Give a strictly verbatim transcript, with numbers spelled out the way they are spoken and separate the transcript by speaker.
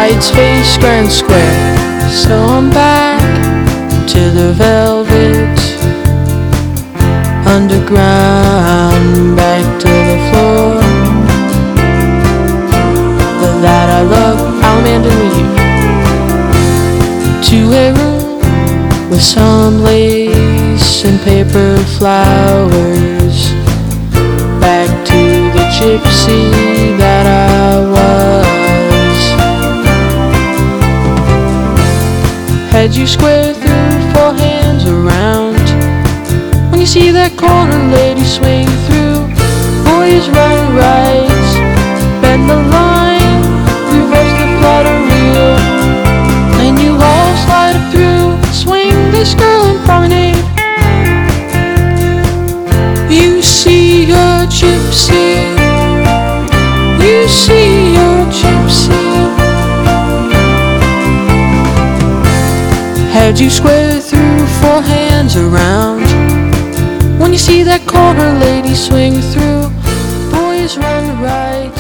Speaker 1: lights face square and square. So I'm back to the velvet underground, back to the floor that I love, almond and weave, to a room with some lace and paper flowers, back to the gypsy that I was. Head you square through, four hands around. When you see that corner lady swing through, boys run right, bend the line, reverse the platter reel, and you all slide it through, swing this girl and promenade. You see your gypsy, you see your gypsy. Head you square through, four hands around. When you see that corner lady swing through, boys run right,